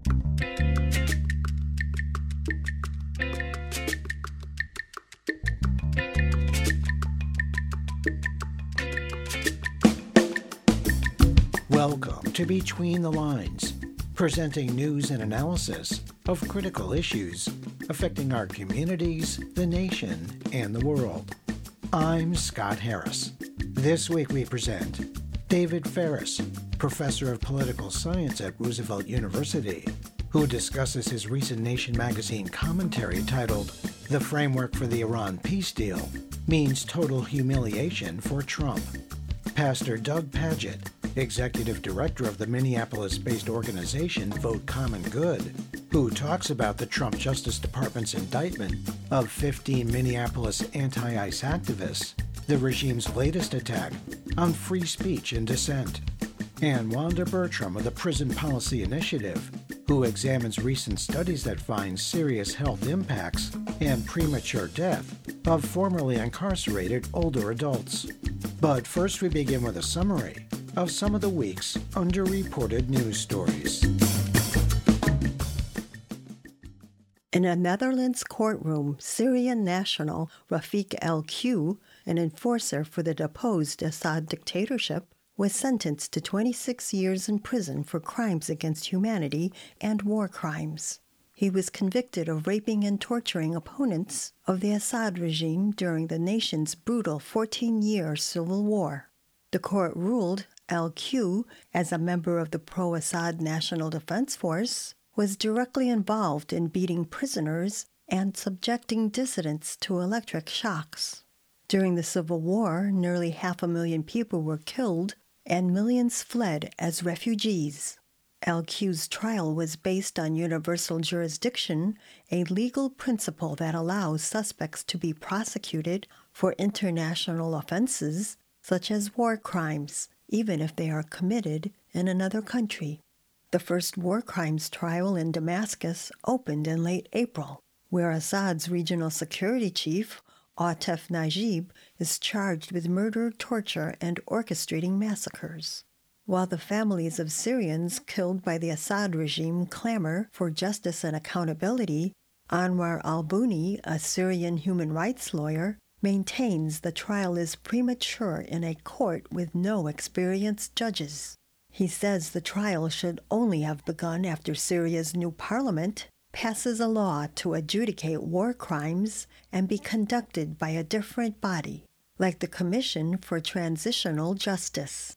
Welcome to Between the Lines, presenting news and analysis of critical issues affecting our communities, the nation, and the world. I'm Scott Harris. This week we present David Ferris, professor of political science at Roosevelt University, who discusses his recent Nation magazine commentary titled, "The Framework for the Iran Peace Deal Means Total Humiliation for Trump." Pastor Doug Pagitt, executive director of the Minneapolis-based organization Vote Common Good, who talks about the Trump Justice Department's indictment of 15 Minneapolis anti-ICE activists, the regime's latest attack on free speech and dissent, and Wanda Bertram of the Prison Policy Initiative, who examines recent studies that find serious health impacts and premature death of formerly incarcerated older adults. But first we begin with a summary of some of the week's underreported news stories. In a Netherlands courtroom, Syrian national Rafik El-Q, an enforcer for the deposed Assad dictatorship, was sentenced to 26 years in prison for crimes against humanity and war crimes. He was convicted of raping and torturing opponents of the Assad regime during the nation's brutal 14-year civil war. The court ruled El-Q, as a member of the pro-Assad National Defense Force, was directly involved in beating prisoners and subjecting dissidents to electric shocks. During the Civil War, nearly 500,000 people were killed and millions fled as refugees. El-Q's trial was based on universal jurisdiction, a legal principle that allows suspects to be prosecuted for international offenses such as war crimes, even if they are committed in another country. The first war crimes trial in Damascus opened in late April, where Assad's regional security chief, Atef Najib, is charged with murder, torture, and orchestrating massacres. While the families of Syrians killed by the Assad regime clamor for justice and accountability, Anwar al-Buni, a Syrian human rights lawyer, maintains the trial is premature in a court with no experienced judges. He says the trial should only have begun after Syria's new parliament passes a law to adjudicate war crimes and be conducted by a different body, like the Commission for Transitional Justice.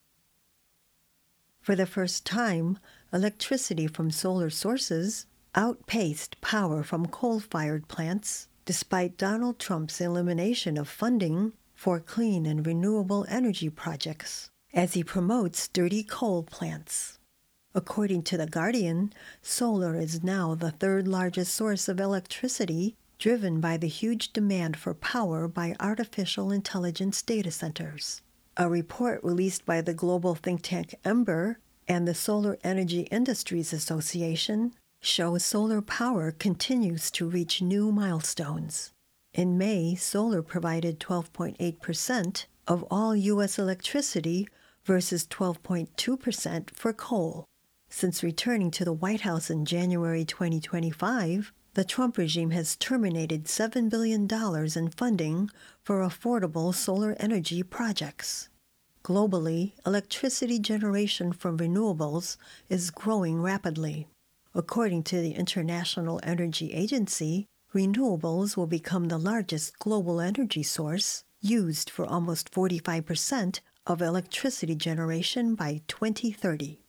For the first time, electricity from solar sources outpaced power from coal-fired plants, despite Donald Trump's elimination of funding for clean and renewable energy projects, as he promotes dirty coal plants. According to The Guardian, solar is now the third largest source of electricity, driven by the huge demand for power by artificial intelligence data centers. A report released by the global think tank Ember and the Solar Energy Industries Association shows solar power continues to reach new milestones. In May, solar provided 12.8% of all U.S. electricity versus 12.2% for coal. Since returning to the White House in January 2025, the Trump regime has terminated $7 billion in funding for affordable solar energy projects. Globally, electricity generation from renewables is growing rapidly. According to the International Energy Agency, renewables will become the largest global energy source, used for almost 45% of electricity generation by 2030.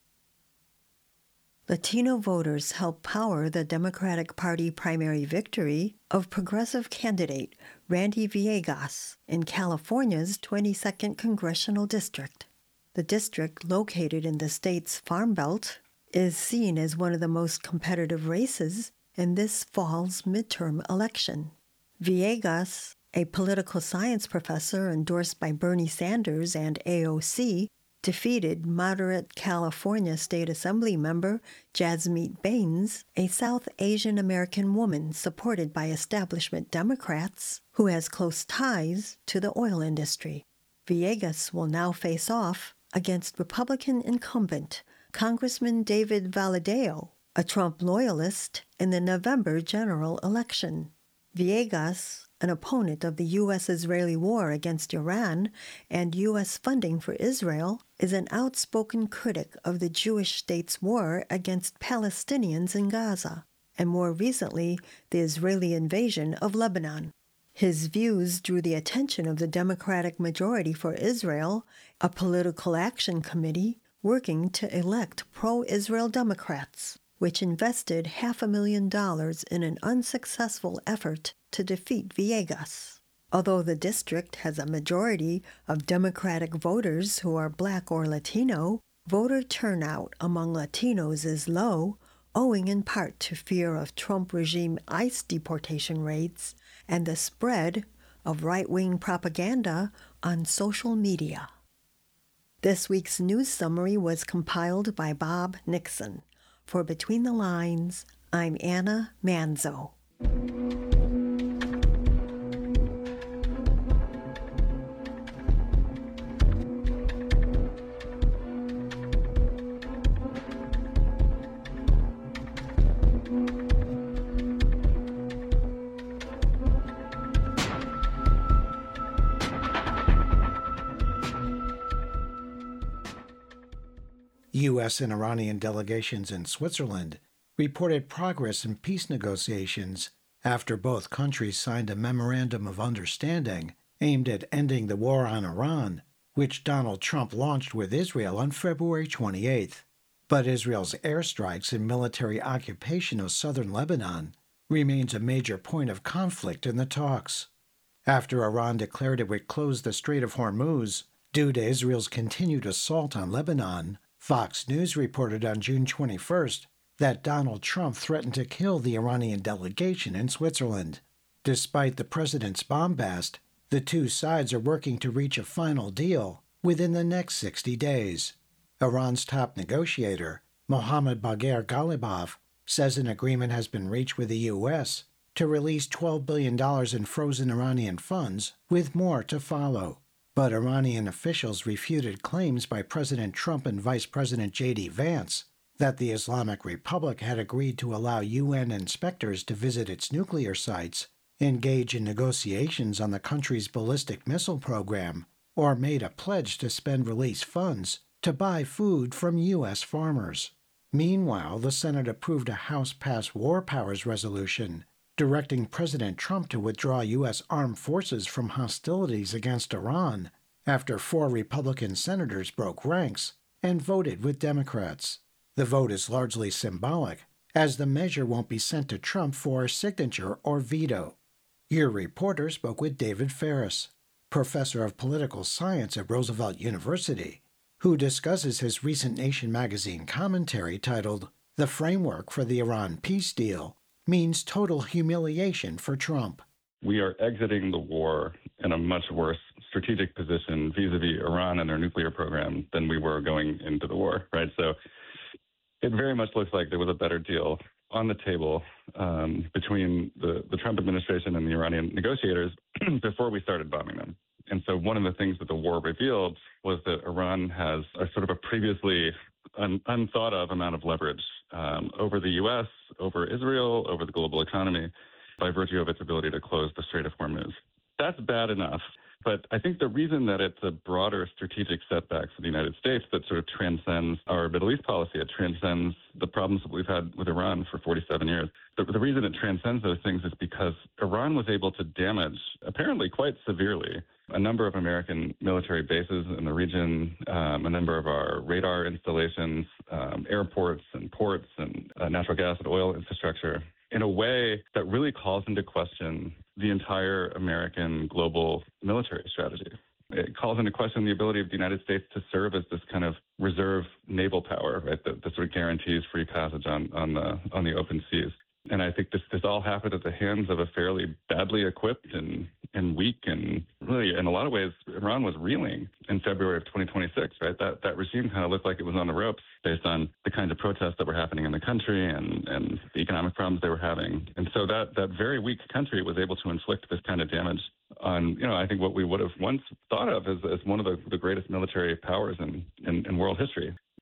Latino voters helped power the Democratic Party primary victory of progressive candidate Randy Villegas in California's 22nd Congressional District. The district, located in the state's Farm Belt, is seen as one of the most competitive races in this fall's midterm election. Villegas, a political science professor endorsed by Bernie Sanders and AOC, defeated moderate California State Assembly member Jasmeet Bains, a South Asian American woman supported by establishment Democrats who has close ties to the oil industry. Villegas will now face off against Republican incumbent Congressman David Valadao, a Trump loyalist, in the November general election. Villegas, an opponent of the U.S.-Israeli war against Iran and U.S. funding for Israel, is an outspoken critic of the Jewish state's war against Palestinians in Gaza, and more recently, the Israeli invasion of Lebanon. His views drew the attention of the Democratic Majority for Israel, a political action committee working to elect pro-Israel Democrats, which invested $500,000 in an unsuccessful effort to defeat Villegas. Although the district has a majority of Democratic voters who are Black or Latino, voter turnout among Latinos is low, owing in part to fear of Trump regime ICE deportation raids and the spread of right-wing propaganda on social media. This week's news summary was compiled by Bob Nixon. For Between the Lines, I'm Anna Manzo. U.S. and Iranian delegations in Switzerland reported progress in peace negotiations after both countries signed a memorandum of understanding aimed at ending the war on Iran, which Donald Trump launched with Israel on February 28th. But Israel's airstrikes and military occupation of southern Lebanon remains a major point of conflict in the talks. After Iran declared it would close the Strait of Hormuz due to Israel's continued assault on Lebanon, Fox News reported on June 21st that Donald Trump threatened to kill the Iranian delegation in Switzerland. Despite the president's bombast, the two sides are working to reach a final deal within the next 60 days. Iran's top negotiator, Mohammad Bagher Ghalibaf, says an agreement has been reached with the U.S. to release $12 billion in frozen Iranian funds, with more to follow. But Iranian officials refuted claims by President Trump and Vice President J.D. Vance that the Islamic Republic had agreed to allow UN inspectors to visit its nuclear sites, engage in negotiations on the country's ballistic missile program, or made a pledge to spend release funds to buy food from U.S. farmers. Meanwhile, the Senate approved a House-passed War Powers resolution directing President Trump to withdraw U.S. armed forces from hostilities against Iran after 4 Republican senators broke ranks and voted with Democrats. The vote is largely symbolic, as the measure won't be sent to Trump for signature or veto. Your reporter spoke with David Ferris, professor of political science at Roosevelt University, who discusses his recent Nation magazine commentary titled, "The Framework for the Iran Peace Deal Means Total Humiliation for Trump." We are exiting the war in a much worse strategic position vis-a-vis Iran and their nuclear program than we were going into the war, right? So it very much looks like there was a better deal on the table between the Trump administration and the Iranian negotiators before we started bombing them. And so one of the things that the war revealed was that Iran has a sort of a previously unthought of amount of leverage over the U.S., over Israel, over the global economy, by virtue of its ability to close the Strait of Hormuz. That's bad enough. But I think the reason that it's a broader strategic setback for the United States that sort of transcends our Middle East policy, it transcends the problems that we've had with Iran for 47 years. The reason it transcends those things is because Iran was able to damage, apparently quite severely, a number of American military bases in the region, a number of our radar installations, airports and ports and natural gas and oil infrastructure, in a way that really calls into question the entire American global military strategy. It calls into question the ability of the United States to serve as this kind of reserve naval power, right, that sort of guarantees free passage on the open seas. And I think this all happened at the hands of a fairly badly equipped and weak, and really, in a lot of ways, Iran was reeling in February of 2026, right? That regime kind of looked like it was on the ropes based on the kinds of protests that were happening in the country and the economic problems they were having. And so that very weak country was able to inflict this kind of damage on, I think what we would have once thought of as one of the greatest military powers in world history.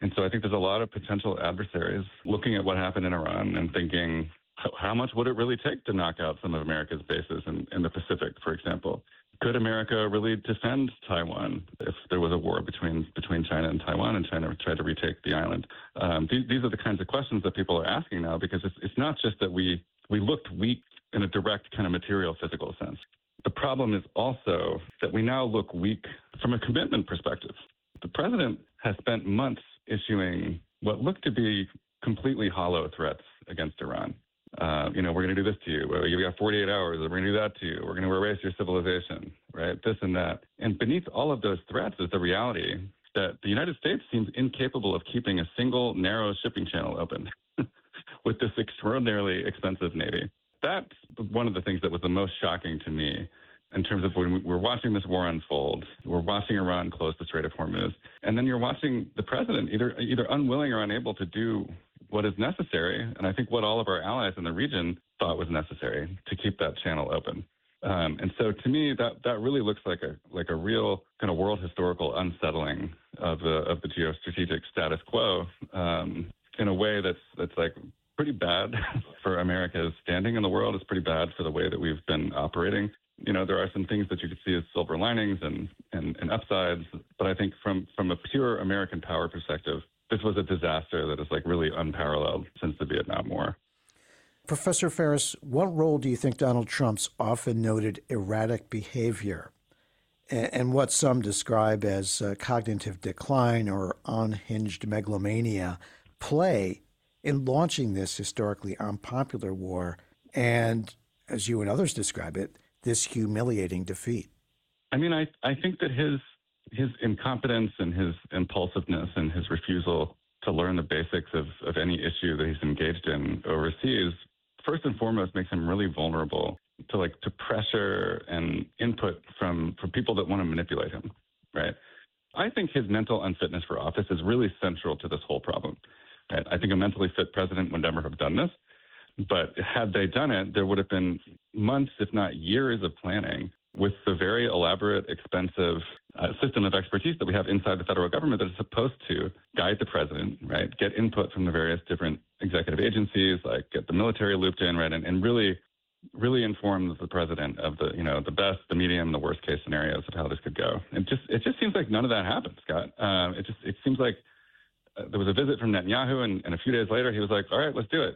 And so I think there's a lot of potential adversaries looking at what happened in Iran and thinking, how much would it really take to knock out some of America's bases in the Pacific, for example? Could America really defend Taiwan if there was a war between China and Taiwan and China tried to retake the island? These are the kinds of questions that people are asking now, because it's not just that we looked weak in a direct kind of material physical sense. The problem is also that we now look weak from a commitment perspective. The president has spent months issuing what look to be completely hollow threats against Iran. We're going to do this to you. You got 48 hours. We're going to do that to you. We're going to erase your civilization, right? This and that. And beneath all of those threats is the reality that the United States seems incapable of keeping a single narrow shipping channel open with this extraordinarily expensive Navy. That's one of the things that was the most shocking to me in terms of when we're watching this war unfold. We're watching Iran close the Strait of Hormuz, and then you're watching the president either unwilling or unable to do what is necessary, and I think what all of our allies in the region thought was necessary to keep that channel open. And so to me, that really looks like a real kind of world historical unsettling of the geostrategic status quo in a way that's like pretty bad for America's standing in the world. It's pretty bad for the way that we've been operating. There are some things that you could see as silver linings and upsides, but I think from a pure American power perspective, this was a disaster that is like really unparalleled since the Vietnam War. Professor Ferris, what role do you think Donald Trump's often noted erratic behavior and what some describe as cognitive decline or unhinged megalomania play in launching this historically unpopular war and, as you and others describe it, this humiliating defeat? I mean, I think that his incompetence and his impulsiveness and his refusal to learn the basics of any issue that he's engaged in overseas, first and foremost, makes him really vulnerable to pressure and input from people that want to manipulate him, right? I think his mental unfitness for office is really central to this whole problem. Right? I think a mentally fit president would never have done this. But had they done it, there would have been months, if not years, of planning with the very elaborate, expensive system of expertise that we have inside the federal government that is supposed to guide the president, right? Get input from the various different executive agencies, like get the military looped in, right? And really inform the president of the best, the medium, the worst case scenarios of how this could go. It just seems like none of that happened, Scott. It seems like there was a visit from Netanyahu, and a few days later he was like, all right, let's do it.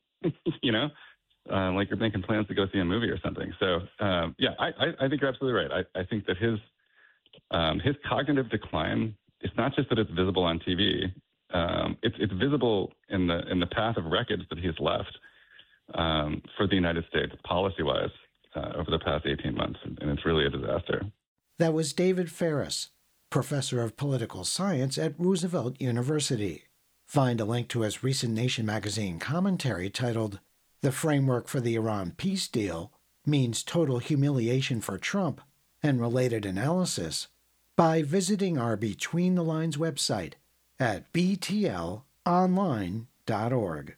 Like you're making plans to go see a movie or something. So, I think you're absolutely right. I think that his cognitive decline, it's not just that it's visible on TV. It's visible in the path of wreckage that he's left for the United States policy-wise over the past 18 months, and it's really a disaster. That was David Ferris, professor of political science at Roosevelt University. Find a link to his recent Nation magazine commentary titled "The Framework for the Iran Peace Deal Means Total Humiliation for Trump" and related analysis by visiting our Between the Lines website at btlonline.org.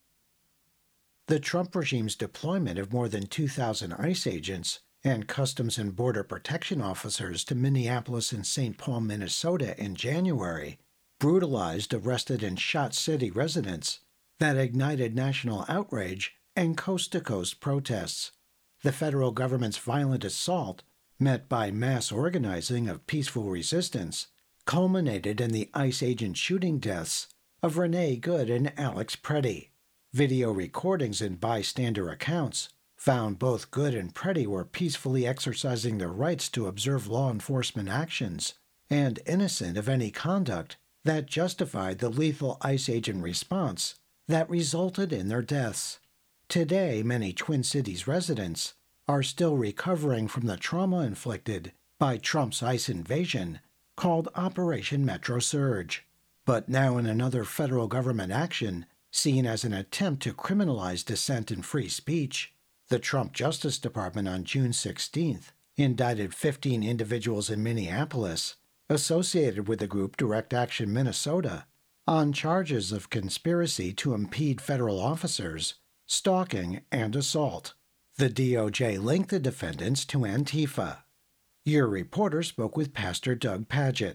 The Trump regime's deployment of more than 2,000 ICE agents and Customs and Border Protection officers to Minneapolis and St. Paul, Minnesota in January brutalized, arrested, and shot city residents that ignited national outrage and coast-to-coast protests. The federal government's violent assault, met by mass organizing of peaceful resistance, culminated in the ICE agent shooting deaths of Renee Good and Alex Preddy. Video recordings and bystander accounts found both Good and Preddy were peacefully exercising their rights to observe law enforcement actions and innocent of any conduct that justified the lethal ICE agent response that resulted in their deaths. Today, many Twin Cities residents are still recovering from the trauma inflicted by Trump's ICE invasion called Operation Metro Surge. But now in another federal government action seen as an attempt to criminalize dissent and free speech, the Trump Justice Department on June 16th indicted 15 individuals in Minneapolis associated with the group Direct Action Minnesota on charges of conspiracy to impede federal officers, stalking, and assault. The DOJ linked the defendants to Antifa. Your reporter spoke with Pastor Doug Padgett,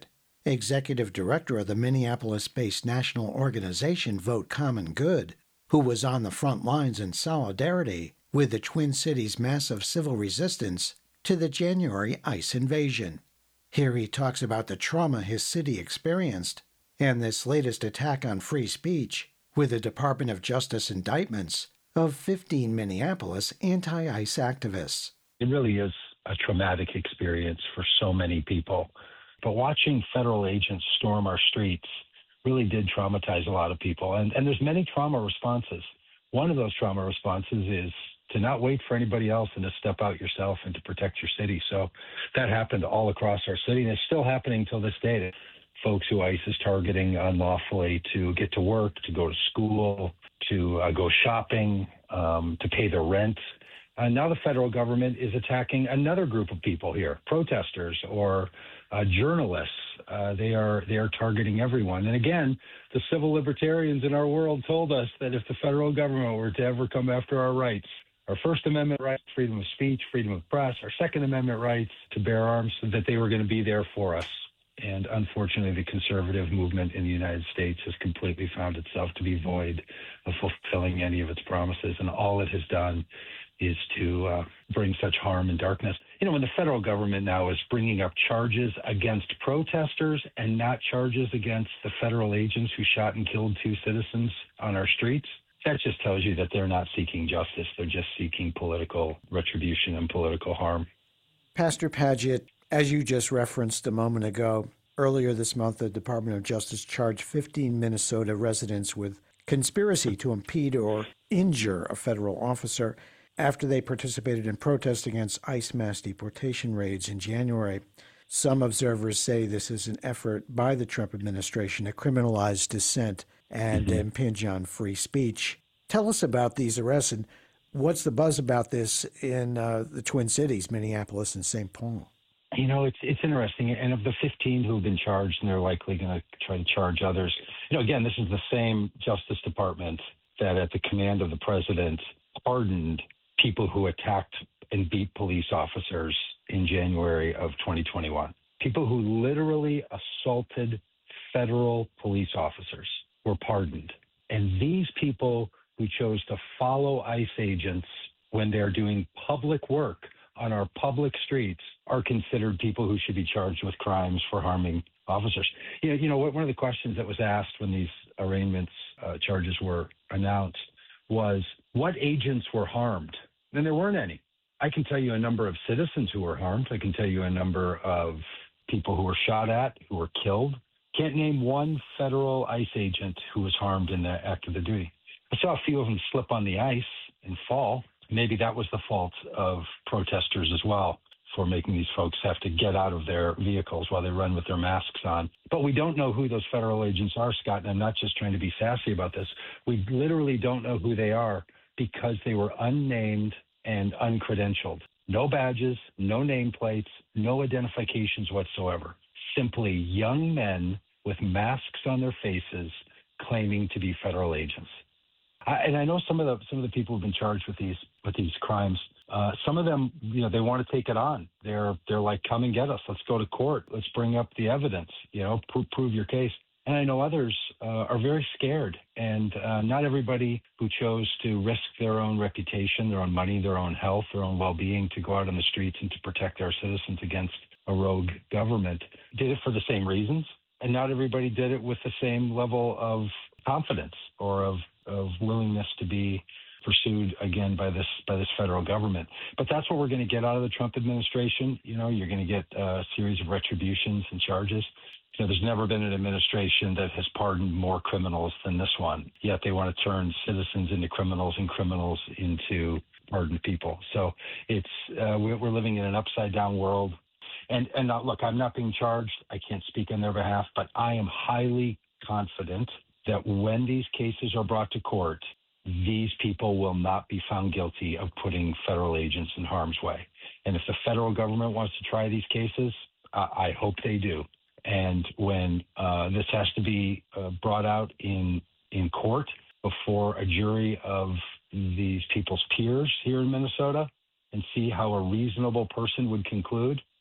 executive director of the Minneapolis-based national organization Vote Common Good, who was on the front lines in solidarity with the Twin Cities' massive civil resistance to the January ICE invasion. Here he talks about the trauma his city experienced and this latest attack on free speech with the Department of Justice indictments of 15 Minneapolis anti-ICE activists. It really is a traumatic experience for so many people. But watching federal agents storm our streets really did traumatize a lot of people. And there's many trauma responses. One of those trauma responses is to not wait for anybody else and to step out yourself and to protect your city. So that happened all across our city, and it's still happening till this day. Folks who ICE is targeting unlawfully to get to work, to go to school, to go shopping, to pay their rent. Now the federal government is attacking another group of people here, protesters or journalists. They are targeting everyone. And again, the civil libertarians in our world told us that if the federal government were to ever come after our rights, our First Amendment rights, freedom of speech, freedom of press, our Second Amendment rights to bear arms, that they were going to be there for us. And unfortunately, the conservative movement in the United States has completely found itself to be void of fulfilling any of its promises. And all it has done is to bring such harm and darkness. You know, when the federal government now is bringing up charges against protesters and not charges against the federal agents who shot and killed 2 citizens on our streets, that just tells you that they're not seeking justice. They're just seeking political retribution and political harm. Pastor Padgett, as you just referenced a moment ago, earlier this month, the Department of Justice charged 15 Minnesota residents with conspiracy to impede or injure a federal officer after they participated in protests against ICE mass deportation raids in January. Some observers say this is an effort by the Trump administration to criminalize dissent and impinge on free speech. Tell us about these arrests and what's the buzz about this in the Twin Cities, Minneapolis and St. Paul? You know, it's interesting. And of the 15 who have been charged, and they're likely going to try to charge others, you know, again, this is the same Justice Department that at the command of the president pardoned people who attacked and beat police officers in January of 2021. People who literally assaulted federal police officers were pardoned. And these people who chose to follow ICE agents when they're doing public work on our public streets are considered people who should be charged with crimes for harming officers. You know, one of the questions that was asked when these arraignments charges were announced was, what agents were harmed? And there weren't any. I can tell you a number of citizens who were harmed. I can tell you a number of people who were shot at, who were killed. Can't name one federal ICE agent who was harmed in the act of the duty. I saw a few of them slip on the ice and fall. Maybe that was the fault of protesters as well for making these folks have to get out of their vehicles while they run with their masks on. But we don't know who those federal agents are, Scott, and I'm not just trying to be sassy about this. We literally don't know who they are because they were unnamed and uncredentialed. No badges, no nameplates, no identifications whatsoever. Simply young men with masks on their faces claiming to be federal agents. And I know some of the people who've been charged with these crimes. Some of them, you know, they want to take it on. They're like, come and get us. Let's go to court. Let's bring up the evidence. You know, prove your case. And I know others are very scared. And not everybody who chose to risk their own reputation, their own money, their own health, their own well-being to go out on the streets and to protect our citizens against a rogue government did it for the same reasons. And not everybody did it with the same level of confidence or of willingness to be pursued again by this federal government. But that's what we're going to get out of the Trump administration. You know, you're going to get a series of retributions and charges. You know, there's never been an administration that has pardoned more criminals than this one. Yet they want to turn citizens into criminals and criminals into pardoned people. So it's we're living in an upside down world. And look, I'm not being charged. I can't speak on their behalf, but I am highly confident that when these cases are brought to court, these people will not be found guilty of putting federal agents in harm's way. And if the federal government wants to try these cases, I hope they do. And when this has to be brought out in court before a jury of these people's peers here in Minnesota and see how a reasonable person would conclude,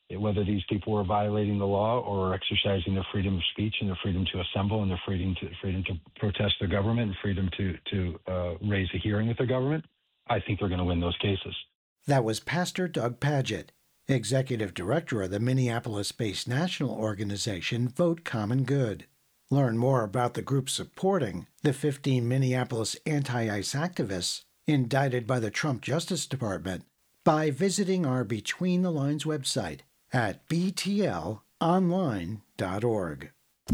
whether these people were violating the law or exercising their freedom of speech and their freedom to assemble and their freedom to protest their government and freedom to raise a hearing with their government, I think they're going to win those cases. That was Pastor Doug Pagitt, Executive Director of the Minneapolis-based national organization Vote Common Good. Learn more about the group supporting the 15 Minneapolis anti-ICE activists indicted by the Trump Justice Department by visiting our Between the Lines website at btlonline.org.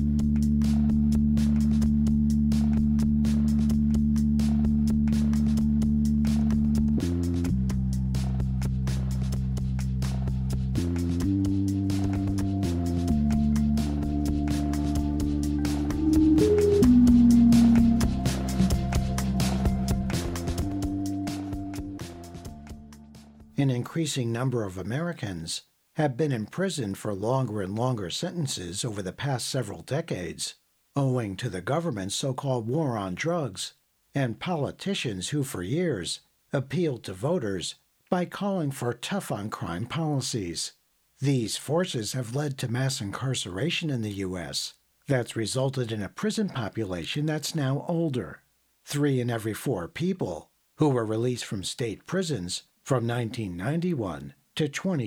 An increasing number of Americans have been imprisoned for longer and longer sentences over the past several decades, owing to the government's so-called war on drugs and politicians who for years appealed to voters by calling for tough-on-crime policies. These forces have led to mass incarceration in the U.S. that's resulted in a prison population that's now older. 3 in every 4 people who were released from state prisons from 1991 to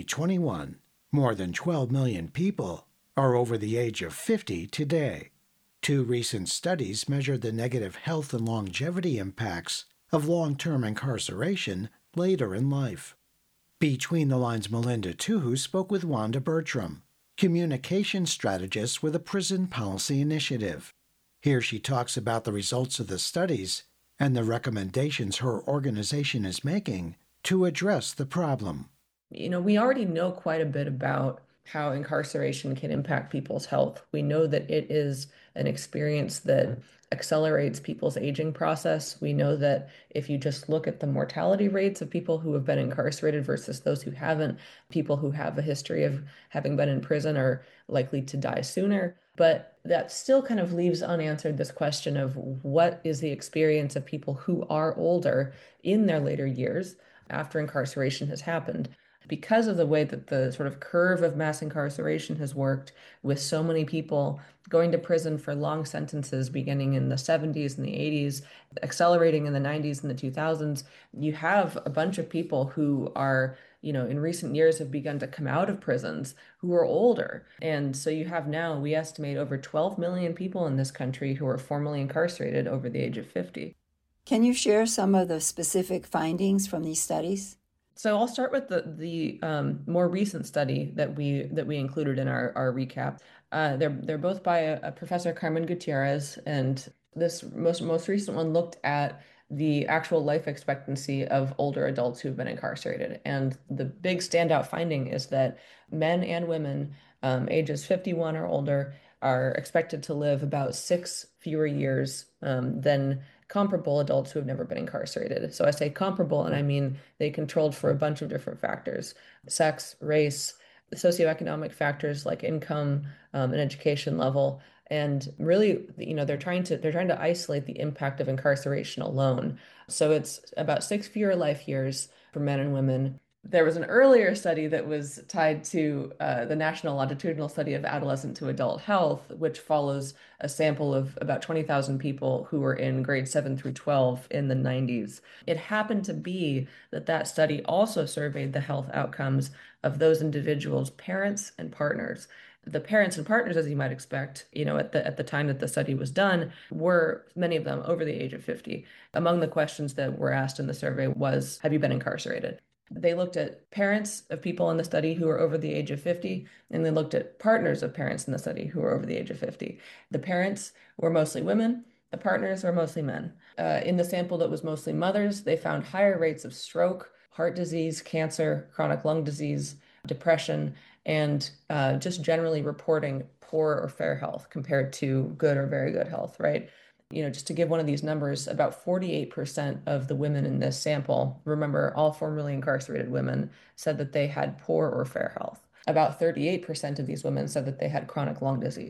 2021, more than 12 million people are over the age of 50 today. 2 recent studies measured the negative health and longevity impacts of long-term incarceration later in life. Between the Lines' Melinda Tuhu spoke with Wanda Bertram, communication strategist with the Prison Policy Initiative. Here she talks about the results of the studies and the recommendations her organization is making to address the problem. We already know quite a bit about how incarceration can impact people's health. We know that it is an experience that accelerates people's aging process. We know that if you just look at the mortality rates of people who have been incarcerated versus those who haven't, people who have a history of having been in prison are likely to die sooner. But that still kind of leaves unanswered this question of what is the experience of people who are older in their later years after incarceration has happened. Because of the way that the sort of curve of mass incarceration has worked, with so many people going to prison for long sentences beginning in the 70s and the 80s, accelerating in the 90s and the 2000s, you have a bunch of people who are, in recent years have begun to come out of prisons who are older. And so you have now, we estimate, over 12 million people in this country who are formerly incarcerated over the age of 50. Can you share some of the specific findings from these studies? So I'll start with the more recent study that we included in our recap. They're both by a Professor Carmen Gutierrez, and this most recent one looked at the actual life expectancy of older adults who've been incarcerated. And the big standout finding is that men and women ages 51 or older are expected to live about 6 fewer years than comparable adults who have never been incarcerated. So I say comparable, and I mean they controlled for a bunch of different factors: sex, race, socioeconomic factors like income and education level. And really, they're trying to isolate the impact of incarceration alone. So it's about 6 fewer life years for men and women. There was an earlier study that was tied to the National Longitudinal Study of Adolescent to Adult Health, which follows a sample of about 20,000 people who were in grades 7 through 12 in the 90s. It happened to be that study also surveyed the health outcomes of those individuals' parents and partners. The parents and partners, as you might expect, at the time that the study was done, were many of them over the age of 50. Among the questions that were asked in the survey was, have you been incarcerated? They looked at parents of people in the study who were over the age of 50, and they looked at partners of parents in the study who were over the age of 50. The parents were mostly women. The partners were mostly men. In the sample that was mostly mothers, they found higher rates of stroke, heart disease, cancer, chronic lung disease, depression, and just generally reporting poor or fair health compared to good or very good health, right? Just to give one of these numbers, about 48% of the women in this sample, remember, all formerly incarcerated women, said that they had poor or fair health. About 38% of these women said that they had chronic lung disease.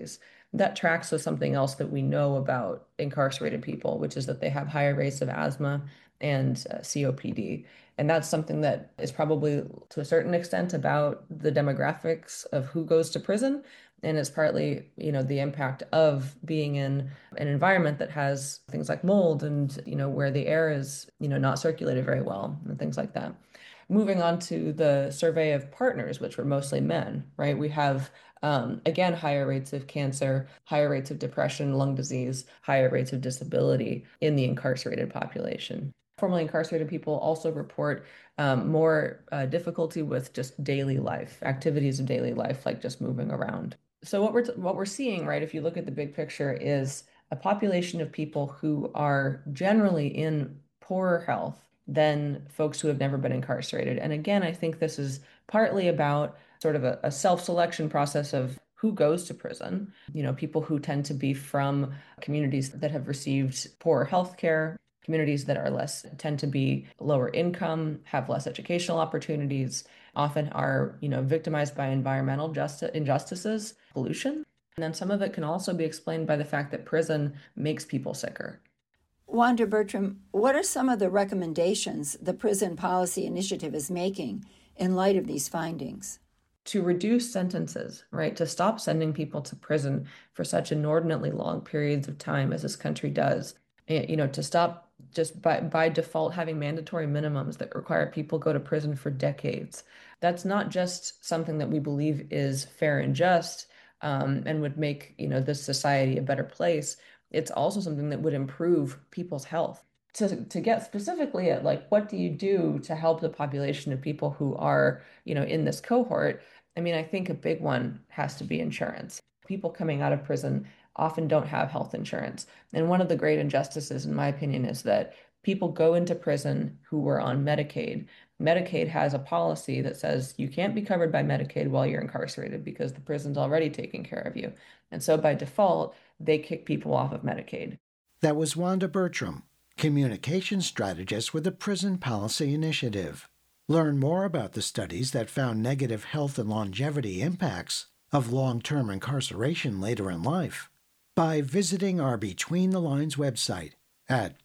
that tracks with something else that we know about incarcerated people, which is that they have higher rates of asthma and COPD. And that's something that is probably to a certain extent about the demographics of who goes to prison. And it's partly, the impact of being in an environment that has things like mold and, where the air is, not circulated very well and things like that. Moving on to the survey of partners, which were mostly men, right? We have, again, higher rates of cancer, higher rates of depression, lung disease, higher rates of disability in the incarcerated population. Formerly incarcerated people also report more difficulty with just daily life, activities of daily life, like just moving around. So what we're seeing, right, if you look at the big picture, is a population of people who are generally in poorer health than folks who have never been incarcerated. And again, I think this is partly about sort of a self-selection process of who goes to prison. People who tend to be from communities that have received poorer health care, communities that are tend to be lower income, have less educational opportunities, often are, victimized by environmental injustices, pollution. And then some of it can also be explained by the fact that prison makes people sicker. Wanda Bertram, what are some of the recommendations the Prison Policy Initiative is making in light of these findings? To reduce sentences, right? To stop sending people to prison for such inordinately long periods of time as this country does. To stop just by default having mandatory minimums that require people go to prison for decades. That's not just something that we believe is fair and just and would make, this society a better place. It's also something that would improve people's health. To get specifically at what do you do to help the population of people who are, in this cohort? I mean, I think a big one has to be insurance. People coming out of prison often don't have health insurance. And one of the great injustices, in my opinion, is that people go into prison who were on Medicaid. Medicaid has a policy that says you can't be covered by Medicaid while you're incarcerated because the prison's already taking care of you. And so by default, they kick people off of Medicaid. That was Wanda Bertram, communications strategist with the Prison Policy Initiative. Learn more about the studies that found negative health and longevity impacts of long-term incarceration later in life by visiting our Between the Lines website at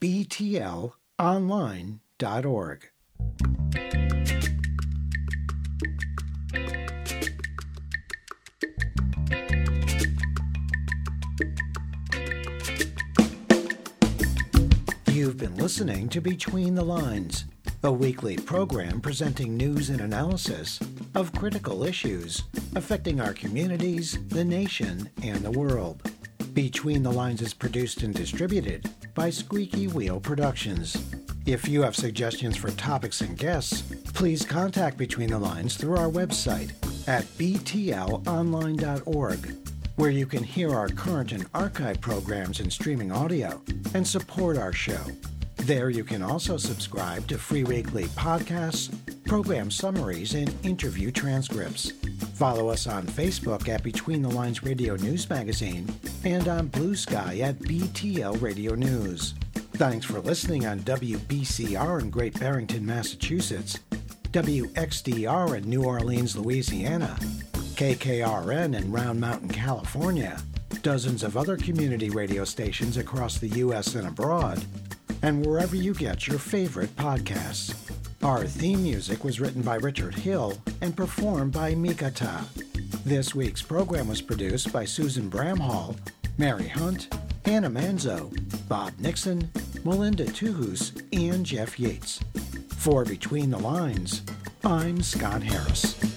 btlonline.org. You've been listening to Between the Lines, a weekly program presenting news and analysis of critical issues affecting our communities, the nation, and the world. Between the Lines is produced and distributed by Squeaky Wheel Productions. If you have suggestions for topics and guests, please contact Between the Lines through our website at btlonline.org, where you can hear our current and archive programs in streaming audio and support our show. There you can also subscribe to free weekly podcasts, program summaries, and interview transcripts. Follow us on Facebook at Between the Lines Radio News Magazine and on Blue Sky at BTL Radio News. Thanks for listening on WBCR in Great Barrington, Massachusetts, WXDR in New Orleans, Louisiana, KKRN in Round Mountain, California, dozens of other community radio stations across the U.S. and abroad, and wherever you get your favorite podcasts. Our theme music was written by Richard Hill and performed by Mikata. This week's program was produced by Susan Bramhall, Mary Hunt, Hannah Manzo, Bob Nixon, Melinda Tuhus, and Jeff Yates. For Between the Lines, I'm Scott Harris.